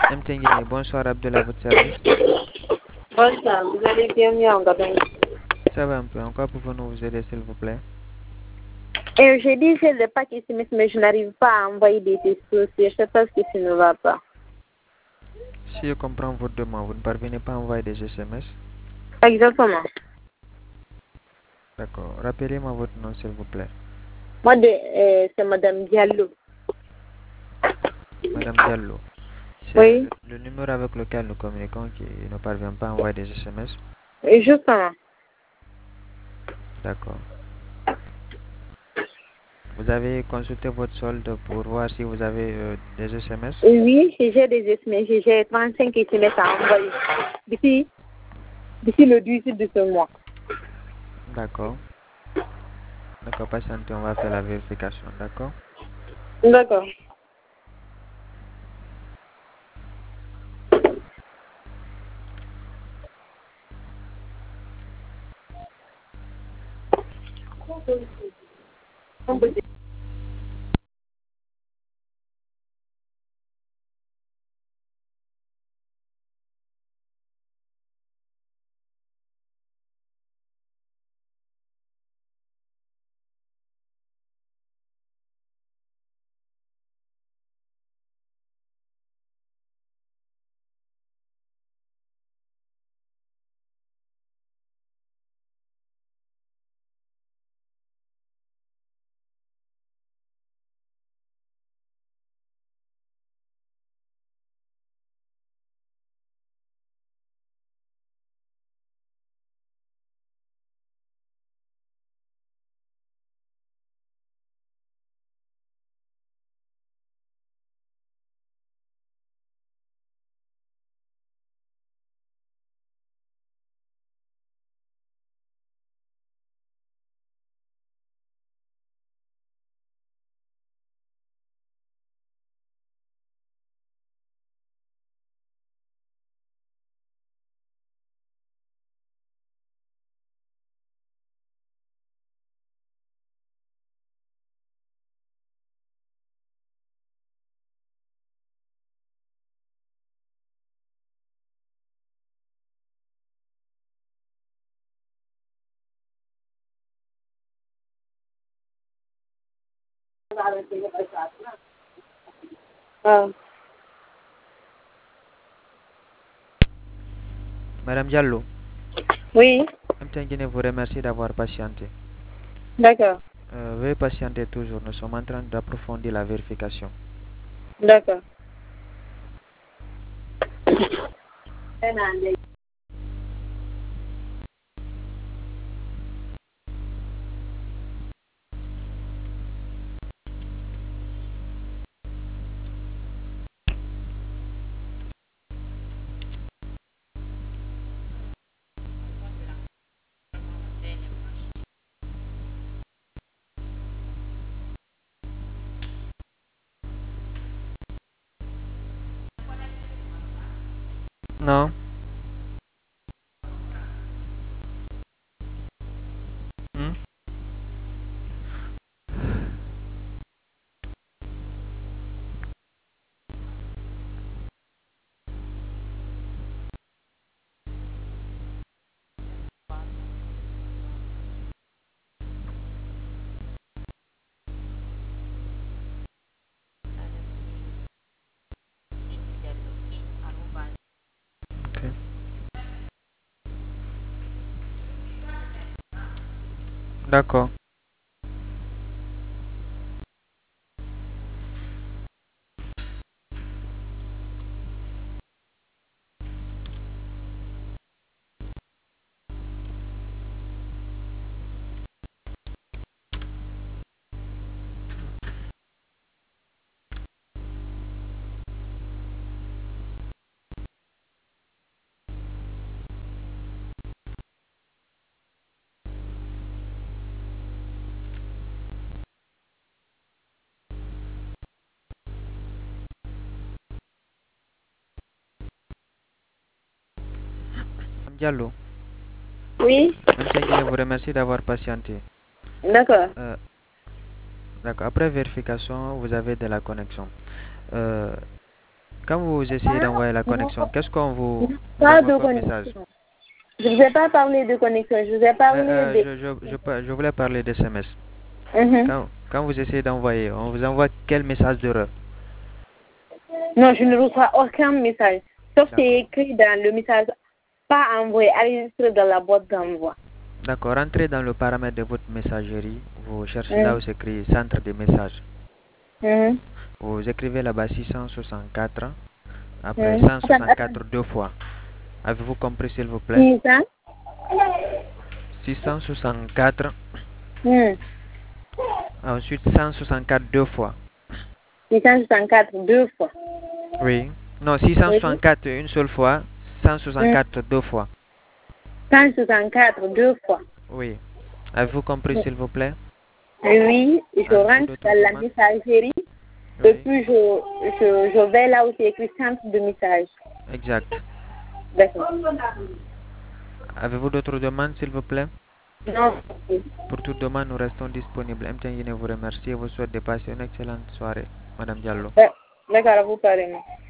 MTNG, bonsoir Abdel à votre service. Bonsoir, vous allez bien mieux en Gabon. Ça va un peu, en quoi pouvons-nous vous aider s'il vous plaît? Et j'ai dit j'ai le pack SMS, mais je n'arrive pas à envoyer des textos. Je ne sais pas ce que ça ne va pas. Si je comprends votre demande, vous ne parvenez pas à envoyer des SMS? Exactement. D'accord. Rappelez-moi votre nom s'il vous plaît. Moi, c'est Madame Diallo. Madame Diallo. C'est Oui, le numéro avec lequel nous communiquons qui ne parvient pas à envoyer des SMS? et justement. D'accord. Vous avez consulté votre solde pour voir si vous avez des SMS? Oui, j'ai des SMS. J'ai 35 SMS à envoyer d'ici le 18 de ce mois. D'accord. D'accord, patientez, on va faire la vérification, d'accord? D'accord. Ah, Madame Diallo, oui, MTNG vous remercie d'avoir patienté. d'accord. Veuillez patienter toujours, nous sommes en train d'approfondir la vérification. D'accord. Non? Hmm? Ok. D'accord. Madame Diallo, Oui, MTNG vous remercie d'avoir patienté. d'accord. Euh, d'accord. Après vérification, vous avez de la connexion. Euh, Quand vous essayez d'envoyer la connexion, qu'est-ce qu'on vous Pas envoie de comme message? connexion. Je ne vous ai pas parlé de connexion, je vous ai parlé de... Je voulais parler d'SMS. Mhm. Quand vous essayez d'envoyer, on vous envoie quel message d'erreur? Non, je ne reçois aucun message. Sauf D'accord. c'est écrit dans le message pas envoyé, enregistré dans la boîte d'envoi. D'accord, rentrez dans le paramètre de votre messagerie, vous cherchez là où c'est écrit centre de messages. Mhm. Vous écrivez là-bas 664, après Mhm. 164 deux fois. Avez-vous compris s'il vous plaît? 600. 664, Mhm. ensuite 164 deux fois. 664 deux fois. Oui. Non, Oui. 664 une seule fois, 164 deux fois. 164 deux fois. Oui. Avez-vous compris s'il vous plaît? Oui, je Avez-vous rentre d'autres dans la demandes? messagerie et Oui. puis je vais là où c'est écrit centre de message. Exact. D'accord. Avez-vous d'autres demandes s'il vous plaît? Non. Pour toute demande, nous restons disponibles. MTN vous remercie et vous souhaite de passer une excellente soirée, Madame Diallo. D'accord, vous parlez.